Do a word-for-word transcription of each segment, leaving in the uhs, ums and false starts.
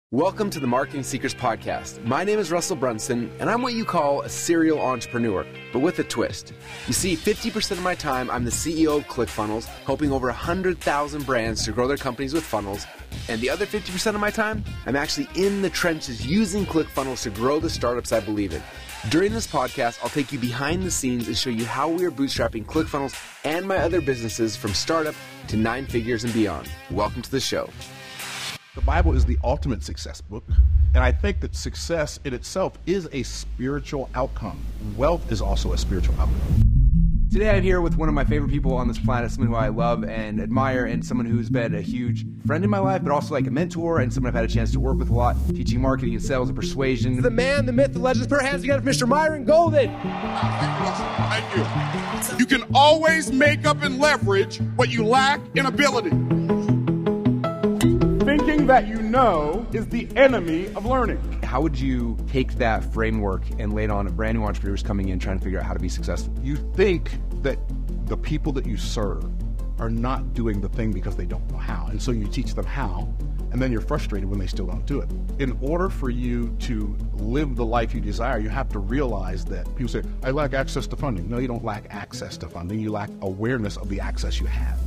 Welcome to the Marketing Secrets Podcast. My name is Russell Brunson, and I'm what you call a serial entrepreneur, but with a twist. You see, fifty percent of my time, I'm the C E O of ClickFunnels, helping over one hundred thousand brands to grow their companies with funnels. And the other fifty percent of my time, I'm actually in the trenches using ClickFunnels to grow the startups I believe in. During this podcast, I'll take you behind the scenes and show you how we are bootstrapping ClickFunnels and my other businesses from startup to nine figures and beyond. Welcome to the show. The Bible is the ultimate success book, and I think that success in itself is a spiritual outcome. Wealth is also a spiritual outcome. Today I'm here with one of my favorite people on this planet, someone who I love and admire, and someone who's been a huge friend in my life, but also like a mentor and someone I've had a chance to work with a lot, teaching marketing and sales and persuasion. The man, the myth, the legend, put our hands together for Mister Myron Golden. Thank you. You can always make up and leverage what you lack in ability. Thinking that you know is the enemy of learning. How would you take that framework and lay it on a brand new entrepreneurs coming in trying to figure out how to be successful? You think that the people that you serve are not doing the thing because they don't know how, and so you teach them how, and then you're frustrated when they still don't do it. In order for you to live the life you desire, you have to realize that people say, I lack access to funding. No, you don't lack access to funding. You lack awareness of the access you have.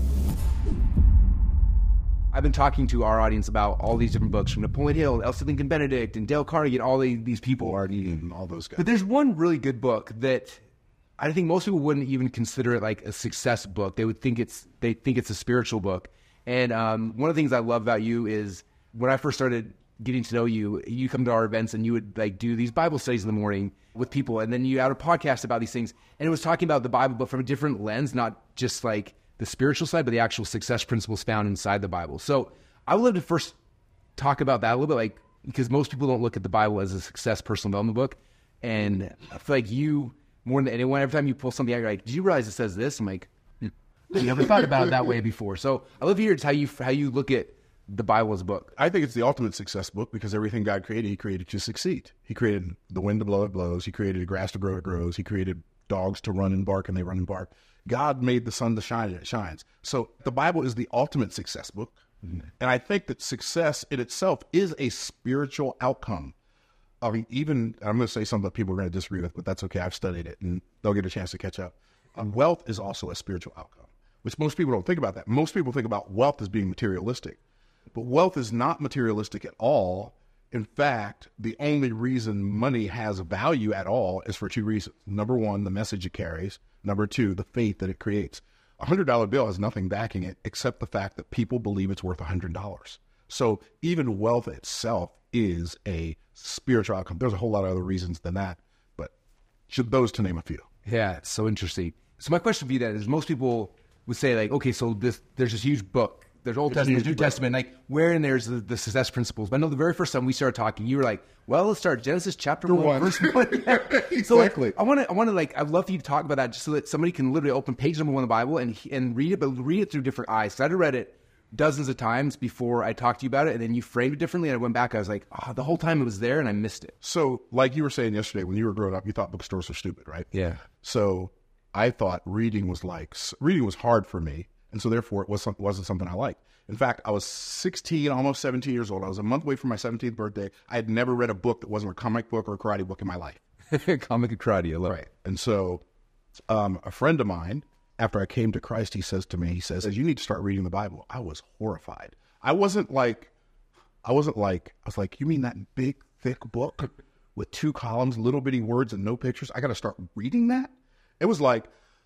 I've been talking to our audience about all these different books from Napoleon Hill, Elsie Lincoln Benedict, and Dale Carnegie, and all the, these people. Artie and all those guys. But there's one really good book that I think most people wouldn't even consider it like a success book. They would think it's they think it's a spiritual book. And um, one of the things I love about you is when I first started getting to know you, you come to our events and you would like do these Bible studies in the morning with people, and then you had a podcast about these things, and it was talking about the Bible, but from a different lens, not just like the spiritual side, but the actual success principles found inside the Bible. So I would love to first talk about that a little bit, like, because most people don't look at the Bible as a success personal development book. And I feel like you, more than anyone, every time you pull something out, you're like, did you realize it says this? I'm like, hmm. You never thought about it that way before. So I love to hear how you, how you look at the Bible as a book. I think it's the ultimate success book because everything God created, he created to succeed. He created the wind to blow, it blows. He created the grass to grow, it grows. He created dogs to run and bark, and they run and bark. God made the sun to shine, and it shines. So the Bible is the ultimate success book. Mm-hmm. And I think that success in itself is a spiritual outcome. I mean, even, I'm going to say something that people are going to disagree with, but that's okay. I've studied it, and they'll get a chance to catch up. Um, wealth is also a spiritual outcome, which most people don't think about that. Most people think about wealth as being materialistic. But wealth is not materialistic at all. In fact, the only reason money has value at all is for two reasons. Number one, the message it carries. Number two, the faith that it creates. A one hundred dollar bill has nothing backing it except the fact that people believe it's worth one hundred dollars. So even wealth itself is a spiritual outcome. There's a whole lot of other reasons than that, but should those to name a few. Yeah, it's so interesting. So my question for you then is, most people would say like, okay, so this there's this huge book. There's Old Testament, New Testament, like where in there's the, the success principles. But I know the very first time we started talking, you were like, well, let's start Genesis chapter one, one. verse one. Yeah. Exactly. So like, I want to, I want to like, I'd love for you to talk about that just so that somebody can literally open page number one of the Bible and and read it, but read it through different eyes. So I'd read it dozens of times before I talked to you about it, and then you framed it differently, and I went back, I was like, oh, the whole time it was there, and I missed it. So like you were saying yesterday, when you were growing up, you thought bookstores were stupid, right? Yeah. So I thought reading was like, reading was hard for me, and so therefore it wasn't, wasn't something I liked. In fact, I was sixteen, almost seventeen years old. I was a month away from my seventeenth birthday. I had never read a book that wasn't a comic book or a karate book in my life. Comic and karate, I love right. it. And so um, a friend of mine, after I came to Christ, he says to me, he says, you need to start reading the Bible. I was horrified. I wasn't like, I wasn't like, I was like, you mean that big, thick book with two columns, little bitty words and no pictures? I got to start reading that? It was like,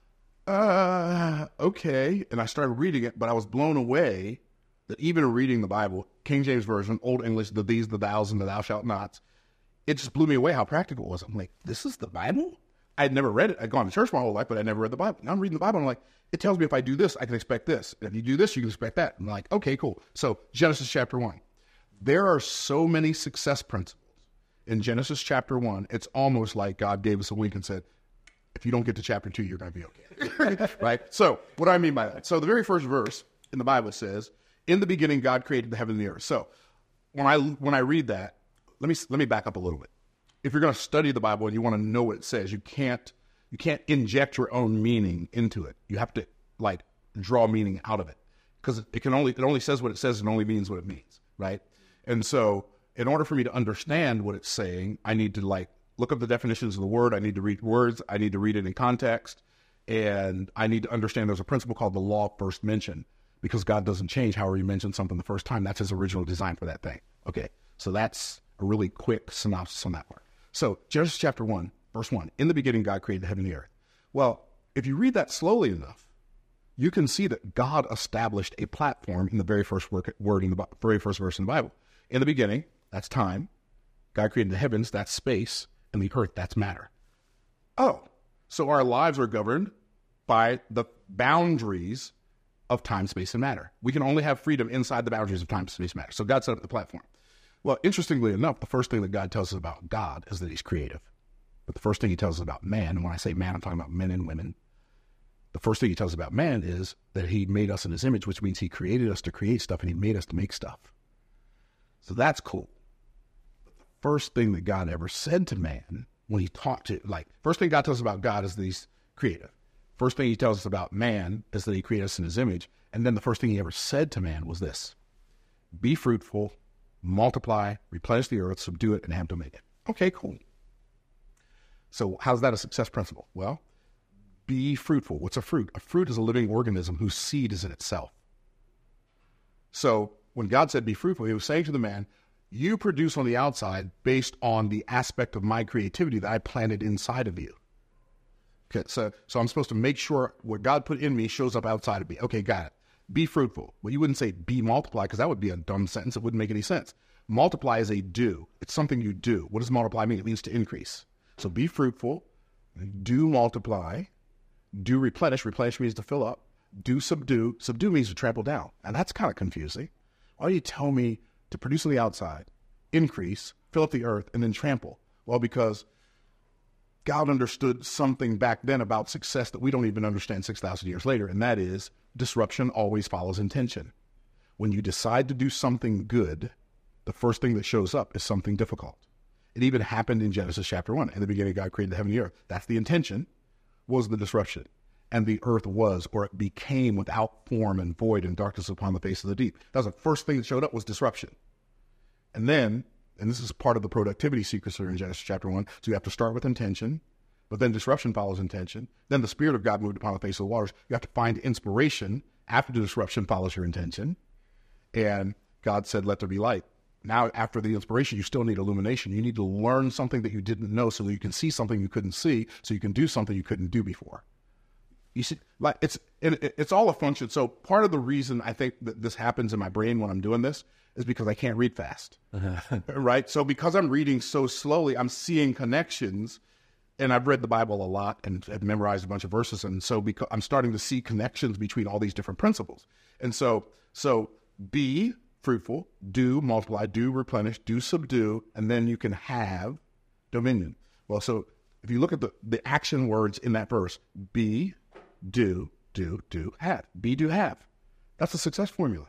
uh, okay. And I started reading it, but I was blown away that even reading the Bible, King James Version, Old English, the these, the thous, and the thou shalt nots, it just blew me away how practical it was. I'm like, this is the Bible? I had never read it. I'd gone to church my whole life, but I never read the Bible. Now I'm reading the Bible, and I'm like, it tells me if I do this, I can expect this. And if you do this, you can expect that. I'm like, okay, cool. So Genesis chapter one. There are so many success principles in Genesis chapter one. It's almost like God gave us a wink and said, if you don't get to chapter two, you're going to be okay. Right? So what do I mean by that? So the very first verse in the Bible says, in the beginning, God created the heaven and the earth. So when I when I read that, let me let me back up a little bit. If you're going to study the Bible and you want to know what it says, you can't you can't inject your own meaning into it. You have to like draw meaning out of it because it can only it only says what it says and only means what it means, right? And so in order for me to understand what it's saying, I need to like look up the definitions of the word. I need to read words. I need to read it in context. And I need to understand there's a principle called the law of first mention, because God doesn't change however you mention something the first time. That's his original design for that thing. Okay, so that's a really quick synopsis on that part. So Genesis chapter one, verse one, in the beginning God created the heaven and the earth. Well, if you read that slowly enough, you can see that God established a platform in the very first word in the very first verse in the Bible. In the beginning, that's time. God created the heavens, that's space, and the earth, that's matter. Oh, so our lives are governed by the boundaries of time, space, and matter. We can only have freedom inside the boundaries of time, space, and matter. So God set up the platform. Well, interestingly enough, the first thing that God tells us about God is that he's creative. But the first thing he tells us about man, and when I say man, I'm talking about men and women. The first thing he tells us about man is that he made us in his image, which means he created us to create stuff and he made us to make stuff. So that's cool. But the first thing that God ever said to man when he talked to, like, first thing God tells us about God is that he's creative. First thing he tells us about man is that he created us in his image. And then the first thing he ever said to man was this: be fruitful, multiply, replenish the earth, subdue it, and have dominion. Okay, cool. So how's that a success principle? Well, be fruitful. What's a fruit? A fruit is a living organism whose seed is in itself. So when God said be fruitful, he was saying to the man, you produce on the outside based on the aspect of my creativity that I planted inside of you. Okay, so, so I'm supposed to make sure what God put in me shows up outside of me. Okay, got it. Be fruitful. Well, you wouldn't say be multiply, because that would be a dumb sentence. It wouldn't make any sense. Multiply is a do. It's something you do. What does multiply mean? It means to increase. So be fruitful, do multiply, do replenish. Replenish means to fill up. Do subdue. Subdue means to trample down. And that's kind of confusing. Why do you tell me to produce on the outside, increase, fill up the earth, and then trample? Well, because God understood something back then about success that we don't even understand six thousand years later, and that is disruption always follows intention. When you decide to do something good, the first thing that shows up is something difficult. It even happened in Genesis chapter one. In the beginning, God created the heaven and the earth. That's the intention, was the disruption. And the earth was, or it became, without form and void and darkness upon the face of the deep. That was the first thing that showed up, was disruption. And then, and this is part of the productivity secrets in Genesis chapter one, so you have to start with intention, but then disruption follows intention. Then the Spirit of God moved upon the face of the waters. You have to find inspiration after the disruption follows your intention. And God said, let there be light. Now, after the inspiration, you still need illumination. You need to learn something that you didn't know so that you can see something you couldn't see, so you can do something you couldn't do before. You see, like it's it's all a function. So part of the reason I think that this happens in my brain when I'm doing this is because I can't read fast, right? So because I'm reading so slowly, I'm seeing connections, and I've read the Bible a lot and have memorized a bunch of verses, and so because I'm starting to see connections between all these different principles. And so, so be fruitful, do multiply, do replenish, do subdue, and then you can have dominion. Well, so if you look at the, the action words in that verse, be, do, do, do, have. Be, do, have. That's a success formula.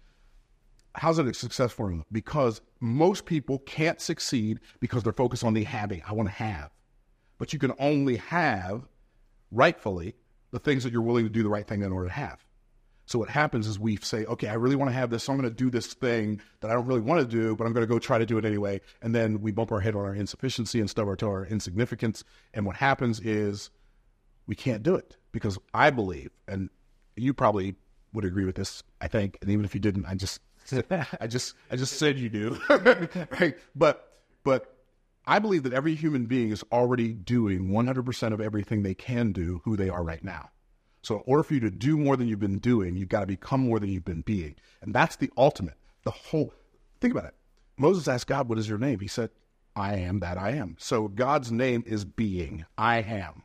How's it a success formula? Because most people can't succeed because they're focused on the having. I want to have. But you can only have, rightfully, the things that you're willing to do the right thing in order to have. So what happens is we say, okay, I really want to have this, so I'm going to do this thing that I don't really want to do, but I'm going to go try to do it anyway. And then we bump our head on our insufficiency and stub our toe our insignificance. And what happens is we can't do it, because I believe, and you probably would agree with this, I think, and even if you didn't, I just, I just, I just said you do, right? But, but I believe that every human being is already doing one hundred percent of everything they can do who they are right now. So in order for you to do more than you've been doing, you've got to become more than you've been being. And that's the ultimate, the whole, think about it. Moses asked God, what is your name? He said, I am that I am. So God's name is being, I am.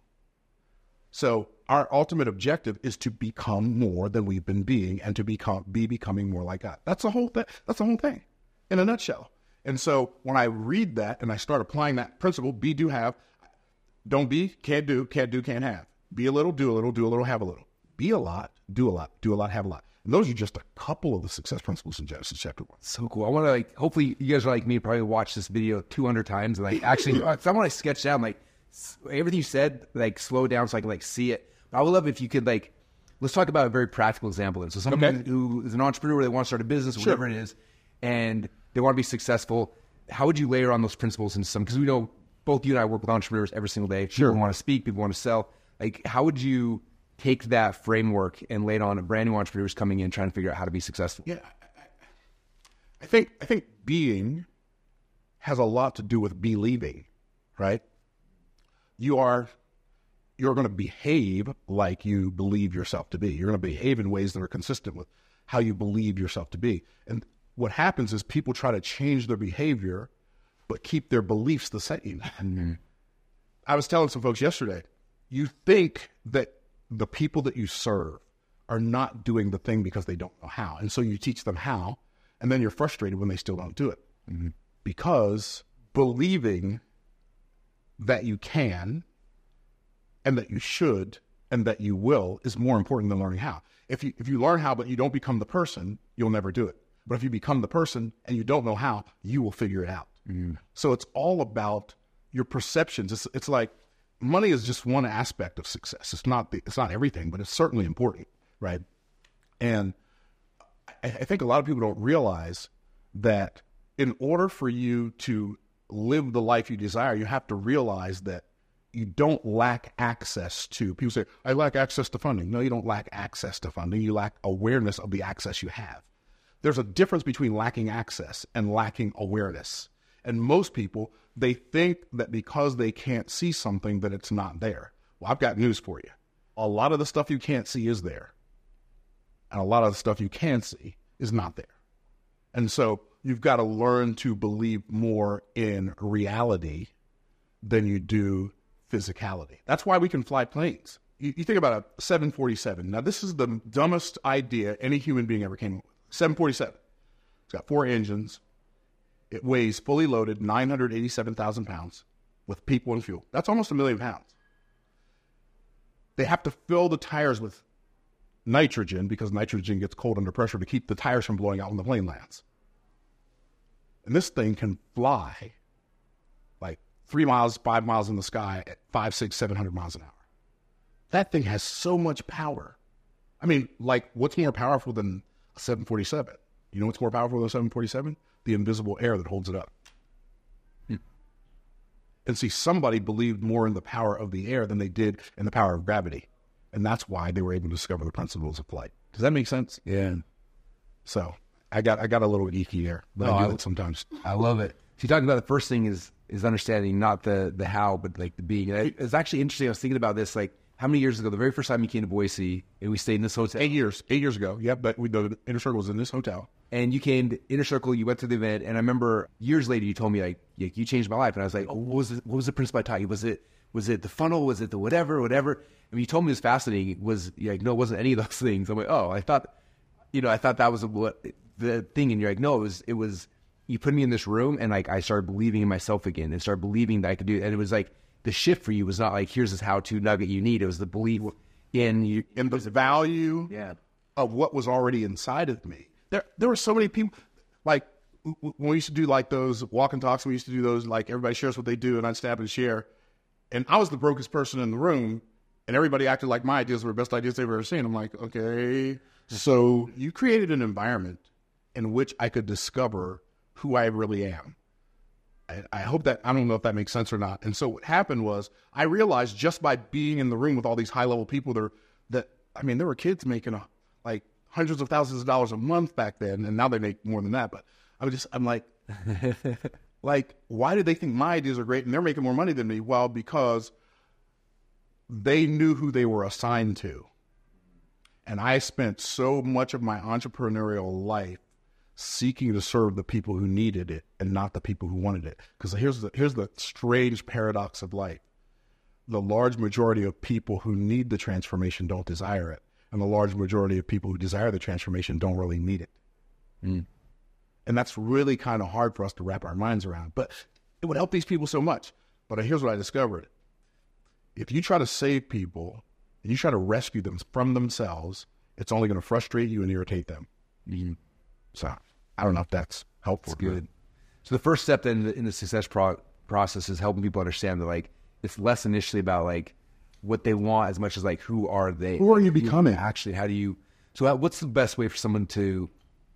So our ultimate objective is to become more than we've been being, and to become, be becoming more like God. That's the whole thing. That's the whole thing in a nutshell. And so when I read that and I start applying that principle, be, do, have, don't be, can't do, can't do, can't have. Be a little, do a little, do a little, have a little. Be a lot, do a lot, do a lot, have a lot. And those are just a couple of the success principles in Genesis chapter one. So cool. I want to, like, hopefully you guys are like me, probably watch this video two hundred times. And like, actually, someone I sketched down, like, everything you said, like, slow down so I can, like, see it. But I would love if you could, like, let's talk about a very practical example. So someone okay. who is an entrepreneur, they want to start a business or sure. whatever it is, and they want to be successful. how would you layer on those principles into some, because we know both you and I work with entrepreneurs every single day. Sure. People want to speak, people want to sell. Like, how would you take that framework and lay it on a brand new entrepreneurs coming in trying to figure out how to be successful? Yeah, I, I think I think being has a lot to do with believing, right? You are you're going to behave like you believe yourself to be. You're going to behave in ways that are consistent with how you believe yourself to be. And what happens is people try to change their behavior, but keep their beliefs the same. Mm-hmm. I was telling some folks yesterday, you think that the people that you serve are not doing the thing because they don't know how. And so you teach them how, and then you're frustrated when they still don't do it. Mm-hmm. Because believing that you can and that you should and that you will is more important than learning how. If you if you learn how but you don't become the person, you'll never do it. But if you become the person and you don't know how, you will figure it out. Mm-hmm. So it's all about your perceptions. It's it's like money is just one aspect of success. It's not the, it's not everything, but it's certainly important, right? And I, I think a lot of people don't realize that in order for you to live the life you desire, you have to realize that you don't lack access to, people say, I lack access to funding. No, you don't lack access to funding. You lack awareness of the access you have. There's a difference between lacking access and lacking awareness. And most people, they think that because they can't see something that it's not there. Well, I've got news for you. A lot of the stuff you can't see is there. And a lot of the stuff you can see is not there. And so you've got to learn to believe more in reality than you do physicality. That's why we can fly planes. You, you think about a seven forty-seven. Now, this is the dumbest idea any human being ever came up with. seven forty-seven. It's got four engines. It weighs fully loaded nine hundred eighty-seven thousand pounds with people and fuel. That's almost a million pounds. They have to fill the tires with nitrogen because nitrogen gets cold under pressure to keep the tires from blowing out when the plane lands. And this thing can fly like three miles, five miles in the sky at five, six, seven hundred miles an hour. That thing has so much power. I mean, like, what's more powerful than a seven forty-seven? You know what's more powerful than a seven forty-seven? The invisible air that holds it up. Hmm. And see, somebody believed more in the power of the air than they did in the power of gravity. And that's why they were able to discover the principles of flight. Does that make sense? Yeah. So I got I got a little geeky there, but no, I do I, it sometimes. I love it. So you talked about the first thing is is understanding not the the how, but like the being. And it's actually interesting. I was thinking about this, like how many years ago, the very first time you came to Boise, and we stayed in this hotel. Eight years. Eight years ago. Yep. But we, the Inner Circle was in this hotel. And you came to Inner Circle, you went to the event, and I remember years later you told me, like, you changed my life. And I was like, oh, what was it, what was the principle I taught you? Was it was it the funnel? Was it the whatever, whatever? And when you told me it was fascinating, it was you're like, no, it wasn't any of those things. I'm like, oh, I thought, you know, I thought that was what the thing. And you're like, no, it was, it was, you put me in this room, and like I started believing in myself again and started believing that I could do it. And it was like the shift for you was not like, here's this how-to nugget you need. It was the belief in you. In the value yeah. of what was already inside of me. There, there were so many people, like, when we used to do, like, those walk and talks, we used to do those, like, everybody shares what they do, and I'd snap and share. And I was the brokest person in the room, and everybody acted like my ideas were the best ideas they've ever seen. I'm like, okay. So you created an environment in which I could discover who I really am. I, I hope that, I don't know if that makes sense or not. And so what happened was, I realized just by being in the room with all these high-level people there, that, I mean, there were kids making, a, like, hundreds of thousands of dollars a month back then, and now they make more than that. But I'm just, I'm like, like, why do they think my ideas are great and they're making more money than me? Well, because they knew who they were assigned to. And I spent so much of my entrepreneurial life seeking to serve the people who needed it and not the people who wanted it. Because here's the, here's the strange paradox of life. The large majority of people who need the transformation don't desire it. And the large majority of people who desire the transformation don't really need it. Mm. And that's really kind of hard for us to wrap our minds around. But it would help these people so much. But here's what I discovered. If you try to save people, and you try to rescue them from themselves, it's only going to frustrate you and irritate them. Mm. So I don't know if that's helpful. That's good. So the first step then in the, in the success pro- process is helping people understand that, like, it's less initially about, like, what they want as much as like who are they? Who are you becoming? Actually, how do you? So, what's the best way for someone to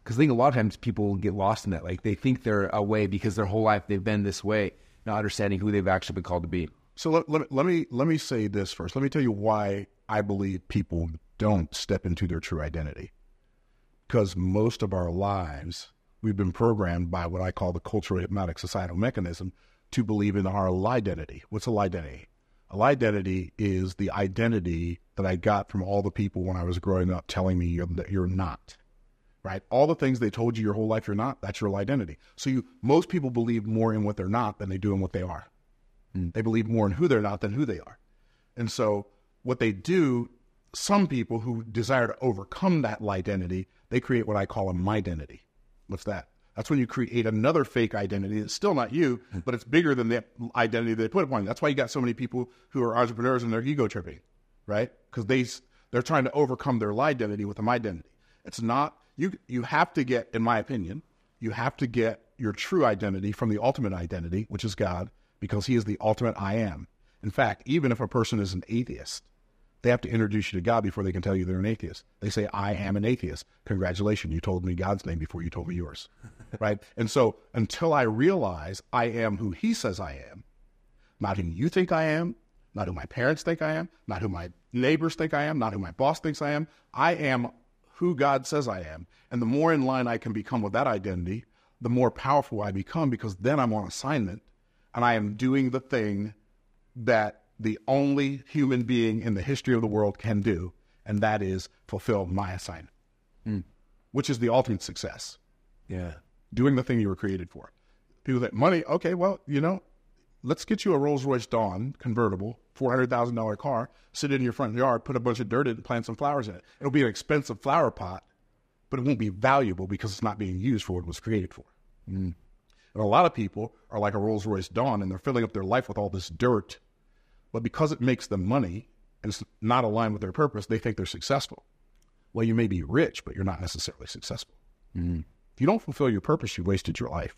Because I think a lot of times people get lost in that. Like they think they're a way because their whole life they've been this way, not understanding who they've actually been called to be. So let, let, let me let me say this first. Let me tell you why I believe people don't step into their true identity. Because most of our lives, we've been programmed by what I call the cultural hypnotic societal mechanism to believe in our identity. What's a identity? A identity is the identity that I got from all the people when I was growing up telling me you're, that you're not. Right? All the things they told you your whole life you're not, that's your identity. So you, most people believe more in what they're not than they do in what they are. Mm. They believe more in who they're not than who they are. And so what they do, some people who desire to overcome that identity, they create what I call a midentity. What's that? That's when you create another fake identity. It's still not you, but it's bigger than the identity they put upon you. That's why you got so many people who are entrepreneurs and they're ego tripping, right? Because they, they're trying to overcome their identity with a midentity. It's not... You you have to get, in my opinion, you have to get your true identity from the ultimate identity, which is God, because he is the ultimate I am. In fact, even if a person is an atheist, they have to introduce you to God before they can tell you they're an atheist. They say, I am an atheist. Congratulations, you told me God's name before you told me yours, right? And so until I realize I am who he says I am, not who you think I am, not who my parents think I am, not who my neighbors think I am, not who my boss thinks I am, I am who God says I am. And the more in line I can become with that identity, the more powerful I become, because then I'm on assignment and I am doing the thing that the only human being in the history of the world can do, and that is fulfill my assignment, mm. which is the ultimate success. Yeah. Doing the thing you were created for. People think, money, okay, well, you know, let's get you a Rolls-Royce Dawn convertible, four hundred thousand dollars car, sit it in your front yard, put a bunch of dirt in it, plant some flowers in it. It'll be an expensive flower pot, but it won't be valuable because it's not being used for what it was created for. Mm. And a lot of people are like a Rolls-Royce Dawn, and they're filling up their life with all this dirt, but because it makes them money and it's not aligned with their purpose, they think they're successful. Well, you may be rich, but you're not necessarily successful. Mm. If you don't fulfill your purpose, you wasted your life.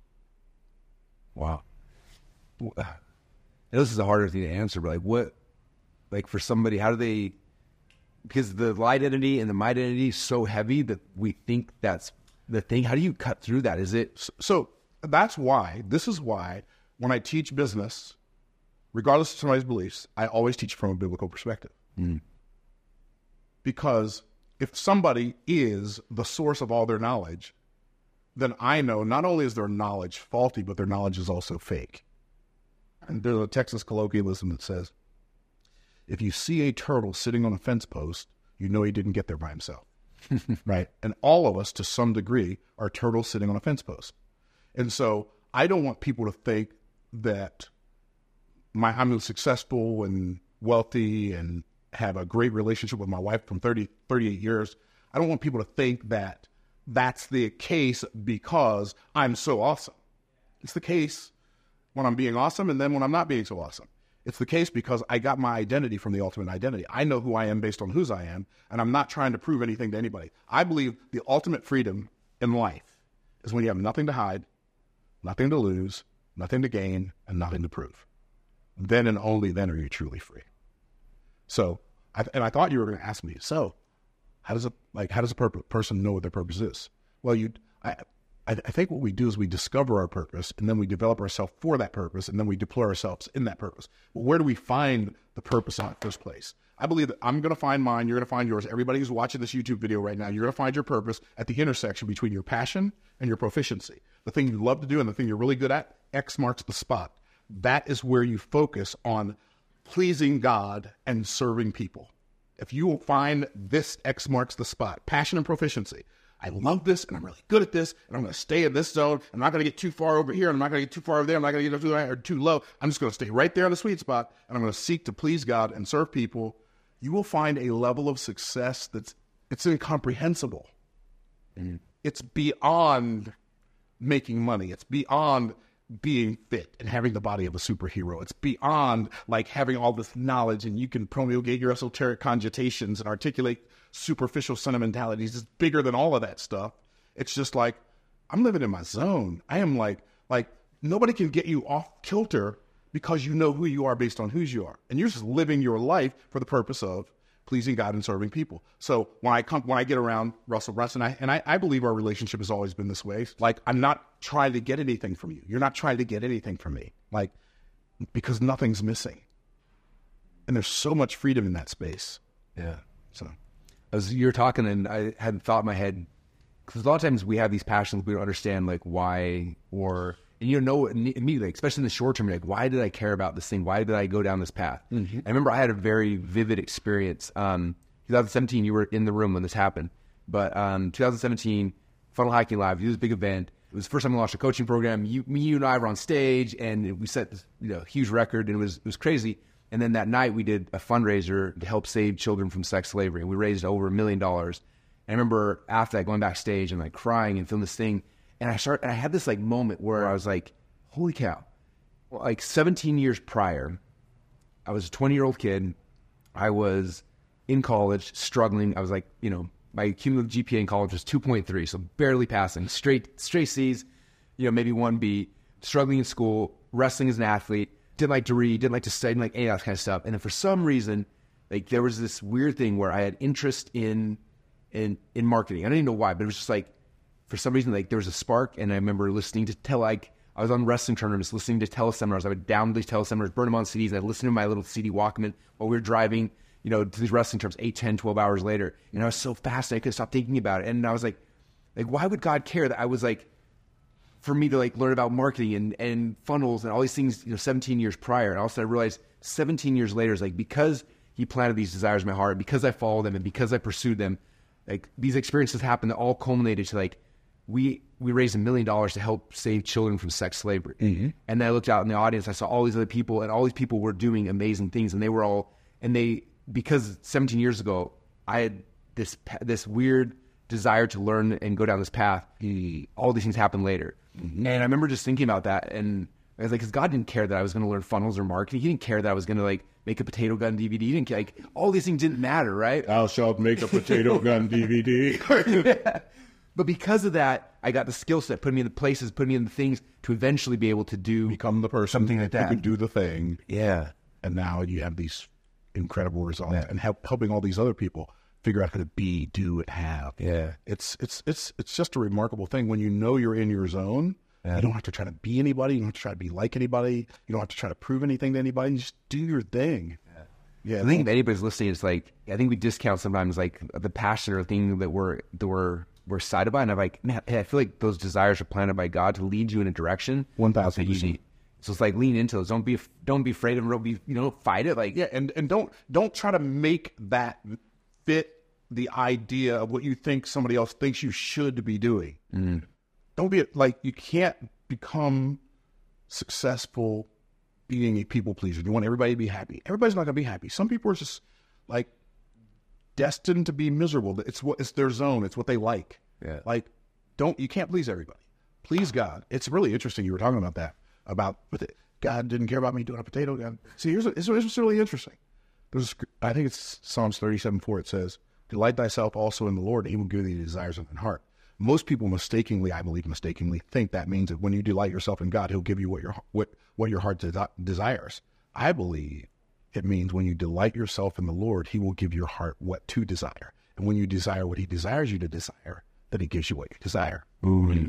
Wow. This is a harder thing to answer, but like what, like for somebody, how do they, because the identity and the my identity is so heavy that we think that's the thing. How do you cut through that? Is it? So that's why, this is why when I teach business, regardless of somebody's beliefs, I always teach from a biblical perspective. Mm. Because if somebody is the source of all their knowledge, then I know not only is their knowledge faulty, but their knowledge is also fake. And there's a Texas colloquialism that says, if you see a turtle sitting on a fence post, you know he didn't get there by himself, right? And all of us, to some degree, are turtles sitting on a fence post. And so I don't want people to think that my, I'm successful and wealthy and have a great relationship with my wife from thirty, thirty-eight years. I don't want people to think that that's the case because I'm so awesome. It's the case when I'm being awesome and then when I'm not being so awesome. It's the case because I got my identity from the ultimate identity. I know who I am based on whose I am, and I'm not trying to prove anything to anybody. I believe the ultimate freedom in life is when you have nothing to hide, nothing to lose, nothing to gain, and nothing to prove. Then and only then are you truly free. So, I, and I thought you were going to ask me, so how does a like how does a purpose, person know what their purpose is? Well, you, I, I think what we do is we discover our purpose, and then we develop ourselves for that purpose, and then we deploy ourselves in that purpose. But where do we find the purpose in the first place? I believe that I'm going to find mine, you're going to find yours. Everybody who's watching this YouTube video right now, you're going to find your purpose at the intersection between your passion and your proficiency. The thing you love to do and the thing you're really good at, X marks the spot. That is where you focus on pleasing God and serving people. If you will find this, X marks the spot, passion and proficiency. I love this, and I'm really good at this, and I'm going to stay in this zone. I'm not going to get too far over here, and I'm not going to get too far over there. I'm not going to get too high or too low. I'm just going to stay right there in the sweet spot, and I'm going to seek to please God and serve people. You will find a level of success that's it's incomprehensible. Mm-hmm. It's beyond making money. It's beyond being fit and having the body of a superhero. It's beyond like having all this knowledge, and you can promulgate your esoteric cogitations and articulate superficial sentimentalities. It's bigger than all of that stuff. It's just like, I'm living in my zone. I am like, like nobody can get you off kilter because you know who you are based on whose you are. And you're just living your life for the purpose of pleasing God and serving people. So when I come, when I get around Russell Brunson, I, and I, I believe our relationship has always been this way. Like, I'm not trying to get anything from you. You're not trying to get anything from me. Like, because nothing's missing. And there's so much freedom in that space. Yeah. So as you were talking, and I had thought in my head, because a lot of times we have these passions, we don't understand like why, or, and you know immediately, especially in the short term, you're like, why did I care about this thing? Why did I go down this path? Mm-hmm. I remember I had a very vivid experience. Um, twenty seventeen, you were in the room when this happened, but um, twenty seventeen, Funnel Hacking Live, you did this big event. It was the first time we launched a coaching program. You, me, you and I were on stage, and we set this, you know, huge record, and it was it was crazy. And then that night, we did a fundraiser to help save children from sex slavery, and we raised over a million dollars. And I remember after that going backstage and like crying and feeling this thing, and I start and I had this like moment where I was like, "Holy cow!" Well, like seventeen years prior, I was a twenty-year-old kid. I was in college, struggling. I was like, you know, my cumulative G P A in college was two point three, so barely passing, straight straight C's, you know, maybe one B. Struggling in school, wrestling as an athlete. Didn't like to read, didn't like to study, didn't like any of that kind of stuff. And then for some reason, like there was this weird thing where I had interest in in in marketing. I don't even know why, but it was just like, for some reason, like there was a spark. And I remember listening to tele, like I was on wrestling tournaments, listening to teleseminars. I would download these teleseminars, burn them on C Ds, and I'd listen to my little C D Walkman while we were driving, you know, to these wrestling tournaments eight, ten, twelve hours later. And I was so fascinated, I couldn't stop thinking about it. And I was like, like, why would God care that I was like, for me to like learn about marketing and, and funnels and all these things, you know, seventeen years prior. And also I realized seventeen years later is like, because he planted these desires in my heart, because I followed them and because I pursued them, like these experiences happened that all culminated to like, we, we raised a million dollars to help save children from sex slavery. Mm-hmm. And then I looked out in the audience, I saw all these other people, and all these people were doing amazing things. And they were all, and they, because seventeen years ago, I had this, this weird desire to learn and go down this path. All these things happened later. Mm-hmm. And I remember just thinking about that, and I was like, because God didn't care that I was going to learn funnels or marketing. He didn't care that I was going to like make a potato gun D V D. He didn't care, like all these things didn't matter, right? Thou shalt make a potato gun D V D. Yeah. But because of that, I got the skill set, put me in the places, put me in the things to eventually be able to do become the person something like that. Who could do the thing. Yeah. And now you have these incredible results, yeah. and help, helping all these other people figure out how to be, do, and have. Yeah. It's it's it's it's just a remarkable thing when you know you're in your zone. Yeah. You don't have to try to be anybody. You don't have to try to be like anybody. You don't have to try to prove anything to anybody. You just do your thing. Yeah. Yeah. I think if anybody's listening, it's like, I think we discount sometimes like the passion or thing that we're that we're we're excited by, and I'm like, man, I feel like those desires are planted by God to lead you in a direction. One thousand percent. So it's like lean into those. Don't be don't be afraid of it. Be you know fight it. Like yeah, and and don't don't try to make that fit the idea of what you think somebody else thinks you should be doing. Mm. Don't be like, you can't become successful being a people pleaser. You want everybody to be happy. Everybody's not going to be happy. Some people are just like destined to be miserable. It's what it's their zone. It's what they like. Yeah. Like, don't you can't please everybody. Please God. It's really interesting. You were talking about that about with it. God didn't care about me doing a potato gun. See, here's it's, it's really interesting. There's I think it's Psalms thirty-seven four. It says, "Delight thyself also in the Lord, and he will give thee the desires of thine heart." Most people mistakenly, I believe mistakenly, think that means that when you delight yourself in God, he'll give you what your what, what your heart de- desires. I believe it means when you delight yourself in the Lord, he will give your heart what to desire. And when you desire what he desires you to desire, then he gives you what you desire. Ooh.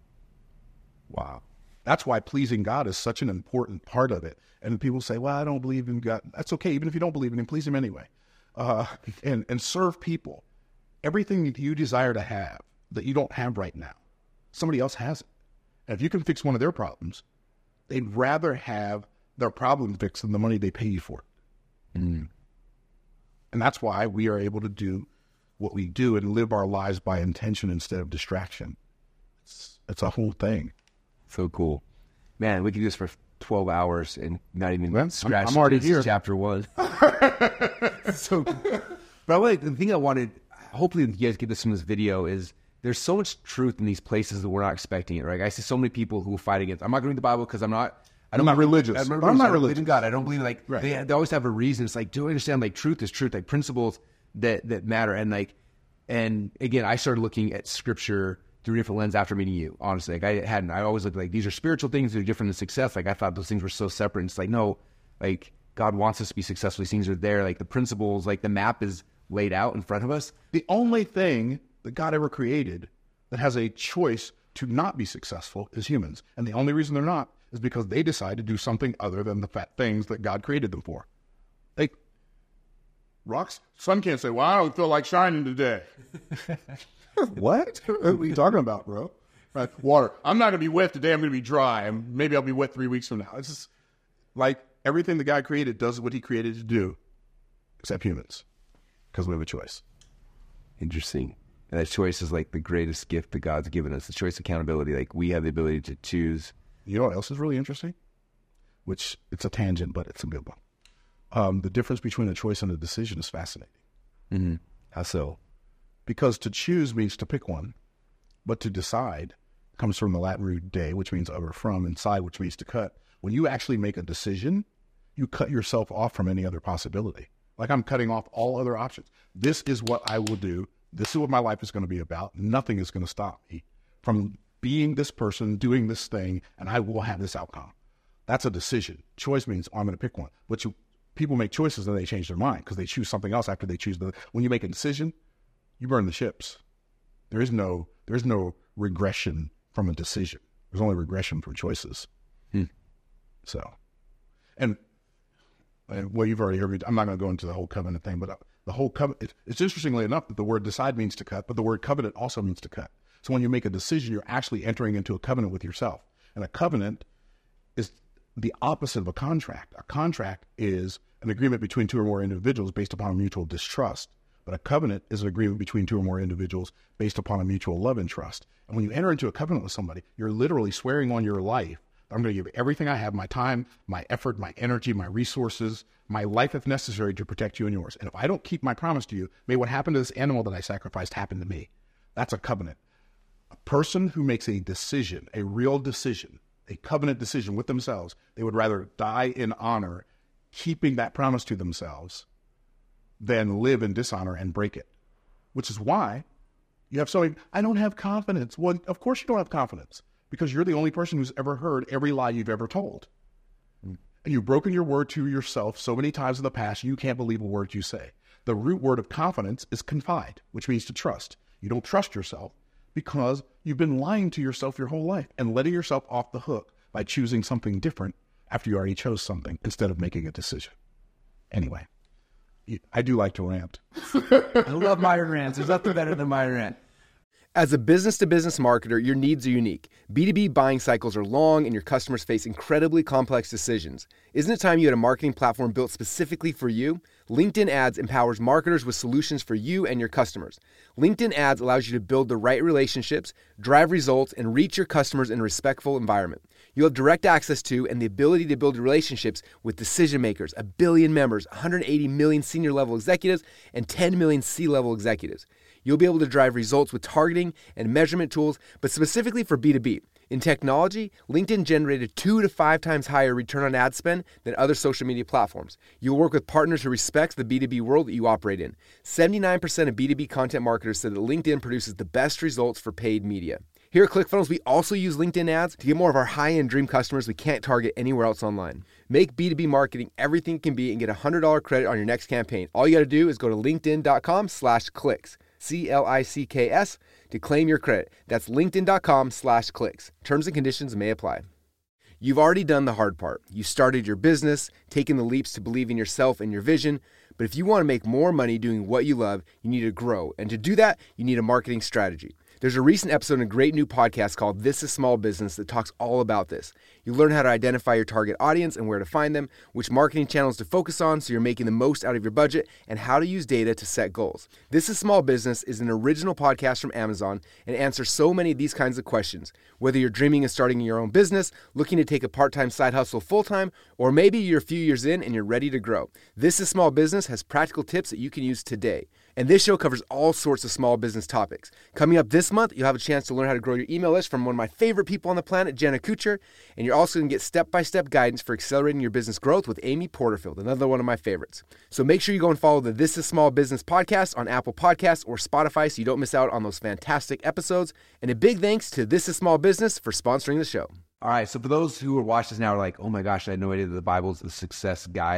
Wow. That's why pleasing God is such an important part of it. And people say, well, I don't believe in God. That's okay. Even if you don't believe in him, please him anyway. Uh, and, and serve people. Everything that you desire to have that you don't have right now, somebody else has it. And if you can fix one of their problems, they'd rather have their problem fixed than the money they pay you for it. Mm. And that's why we are able to do what we do and live our lives by intention instead of distraction. It's, it's a whole thing. So cool. Man, we could do this for twelve hours and not even well, scratch I'm, I'm already here. Chapter one. So cool. But I like, the thing I wanted, hopefully you guys get this from this video, is there's so much truth in these places that we're not expecting it, right? I see so many people who fight against, I'm not going to read the Bible because I'm not, I don't, I'm not religious. I'm not, I'm not I don't religious. believe in God. I don't believe in, like, right. they, they always have a reason. It's like, do I understand, like, truth is truth, like principles that, that matter. And like, and again, I started looking at scripture through a different lens after meeting you, honestly. Like I hadn't, I always looked like, these are spiritual things that are different than success. Like I thought those things were so separate. And it's like, no, like God wants us to be successful. These things are there, like the principles, like the map is laid out in front of us. The only thing that God ever created that has a choice to not be successful is humans. And the only reason they're not is because they decide to do something other than the fat things that God created them for. They, rocks, sun can't say, well, I don't feel like shining today. What? What are you talking about, bro? Right. Water. I'm not going to be wet today. I'm going to be dry. And maybe I'll be wet three weeks from now. It's just like everything the guy created does what he created to do, except humans, because we have a choice. Interesting. And that choice is like the greatest gift that God's given us, the choice of accountability. Like we have the ability to choose. You know what else is really interesting? Which it's a tangent, but it's a good one. Um, the difference between a choice and a decision is fascinating. Mm-hmm. How so? Because to choose means to pick one, but to decide comes from the Latin root de, which means of or from, and side, which means to cut. When you actually make a decision, you cut yourself off from any other possibility. Like I'm cutting off all other options. This is what I will do. This is what my life is going to be about. Nothing is going to stop me from being this person, doing this thing, and I will have this outcome. That's a decision. Choice means oh, I'm going to pick one. But you, people make choices and they change their mind because they choose something else after they choose the. When you make a decision, you burn the ships. There is no there is no regression from a decision. There's only regression from choices. Hmm. So, and, and well, you've already heard me. I'm not going to go into the whole covenant thing, but uh, the whole covenant. It, it's interestingly enough that the word decide means to cut, but the word covenant also means to cut. So when you make a decision, you're actually entering into a covenant with yourself, and a covenant is the opposite of a contract. A contract is an agreement between two or more individuals based upon a mutual distrust. But a covenant is an agreement between two or more individuals based upon a mutual love and trust. And when you enter into a covenant with somebody, you're literally swearing on your life. I'm going to give everything I have, my time, my effort, my energy, my resources, my life if necessary to protect you and yours. And if I don't keep my promise to you, may what happened to this animal that I sacrificed happen to me. That's a covenant. A person who makes a decision, a real decision, a covenant decision with themselves, they would rather die in honor, keeping that promise to themselves, than live in dishonor and break it. Which is why you have so many, I don't have confidence. Well, of course you don't have confidence, because you're the only person who's ever heard every lie you've ever told. Mm. And you've broken your word to yourself so many times in the past, you can't believe a word you say. The root word of confidence is confide, which means to trust. You don't trust yourself because you've been lying to yourself your whole life and letting yourself off the hook by choosing something different after you already chose something instead of making a decision. Anyway. I do like to rant. I love my rants. There's nothing better than my rant. As a business-to-business marketer, your needs are unique. B two B buying cycles are long and your customers face incredibly complex decisions. Isn't it time you had a marketing platform built specifically for you? LinkedIn Ads empowers marketers with solutions for you and your customers. LinkedIn Ads allows you to build the right relationships, drive results, and reach your customers in a respectful environment. You'll have direct access to and the ability to build relationships with decision makers, a billion members, one hundred eighty million senior level executives, and ten million C-level executives. You'll be able to drive results with targeting and measurement tools, but specifically for B two B. In technology, LinkedIn generated two to five times higher return on ad spend than other social media platforms. You'll work with partners who respect the B two B world that you operate in. seventy-nine percent of B two B content marketers said that LinkedIn produces the best results for paid media. Here at ClickFunnels, we also use LinkedIn ads to get more of our high-end dream customers we can't target anywhere else online. Make B two B marketing everything it can be and get a one hundred dollars credit on your next campaign. All you got to do is go to linkedin.com slash clicks, C L I C K S, to claim your credit. That's linkedin.com slash clicks. Terms and conditions may apply. You've already done the hard part. You started your business, taken the leaps to believe in yourself and your vision. But if you want to make more money doing what you love, you need to grow. And to do that, you need a marketing strategy. There's a recent episode in a great new podcast called This is Small Business that talks all about this. You'll learn how to identify your target audience and where to find them, which marketing channels to focus on so you're making the most out of your budget, and how to use data to set goals. This is Small Business is an original podcast from Amazon and answers so many of these kinds of questions. Whether you're dreaming of starting your own business, looking to take a part-time side hustle full-time, or maybe you're a few years in and you're ready to grow. This is Small Business has practical tips that you can use today. And this show covers all sorts of small business topics. Coming up this month, you'll have a chance to learn how to grow your email list from one of my favorite people on the planet, Jenna Kutcher. And you're also going to get step-by-step guidance for accelerating your business growth with Amy Porterfield, another one of my favorites. So make sure you go and follow the This is Small Business podcast on Apple Podcasts or Spotify so you don't miss out on those fantastic episodes. And a big thanks to This is Small Business for sponsoring the show. All right, so for those who are watching this now are like, oh my gosh, I had no idea that the Bible is a success guide.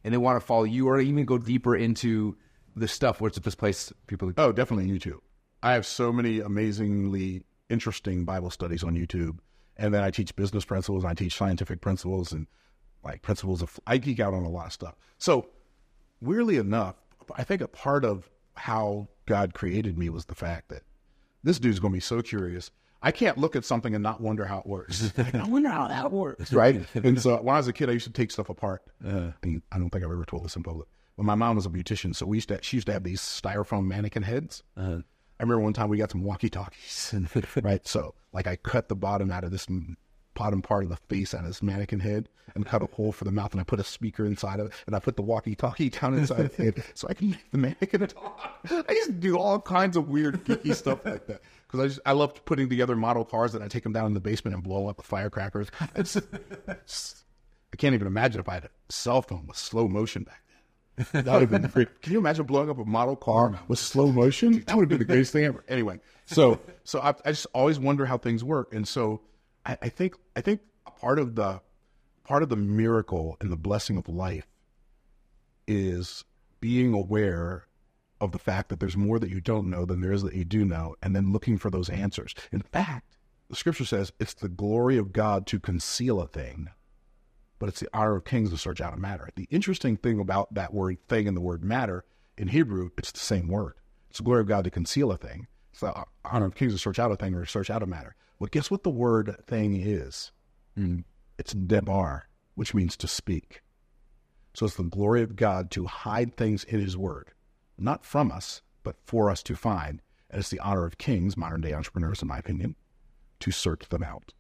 and they want to follow you or even go deeper into the stuff, what's the best place people? Oh, definitely YouTube. I have so many amazingly interesting Bible studies on YouTube, and then I teach business principles, and I teach scientific principles, and like principles of. I geek out on a lot of stuff. So, weirdly enough, I think a part of how God created me was the fact that this dude's going to be so curious. I can't look at something and not wonder how it works. Like, I wonder how that works, right? And so when I was a kid, I used to take stuff apart. Uh, and I don't think I've ever told this in public. But my mom was a beautician, so we used to. She used to have these styrofoam mannequin heads. Uh-huh. I remember one time we got some walkie-talkies, right? So, like, I cut the bottom out of this bottom part of the face out of this mannequin head and cut a hole for the mouth, and I put a speaker inside of it, and I put the walkie-talkie down inside the head so I can make the mannequin talk. I used to do all kinds of weird, geeky stuff like that because I just I loved putting together model cars that I take them down in the basement and blow up with firecrackers. It's, it's, I can't even imagine if I had a cell phone with slow motion back then. That would have been great. Can you imagine blowing up a model car with slow motion? That would have been the greatest thing ever. Anyway, so so I, I just always wonder how things work, and so I, I think I think a part of the part of the miracle and the blessing of life is being aware of the fact that there's more that you don't know than there is that you do know, and then looking for those answers. In fact, the scripture says it's the glory of God to conceal a thing, but it's the honor of kings to search out a matter. The interesting thing about that word thing and the word matter, in Hebrew, it's the same word. It's the glory of God to conceal a thing. It's the honor of kings to search out a thing or search out a matter. Well, guess what the word thing is? Mm. It's debar, which means to speak. So it's the glory of God to hide things in his word, not from us, but for us to find. And it's the honor of kings, modern day entrepreneurs, in my opinion, to search them out.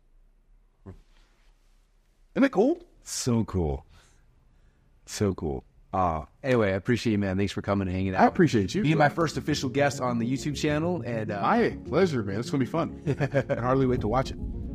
Isn't it cool? So cool. So cool. Uh, anyway, I appreciate you, man. Thanks for coming and hanging out. I appreciate you. Being my first official guest on the YouTube channel. And uh, my pleasure, man. It's going to be fun. I can hardly wait to watch it.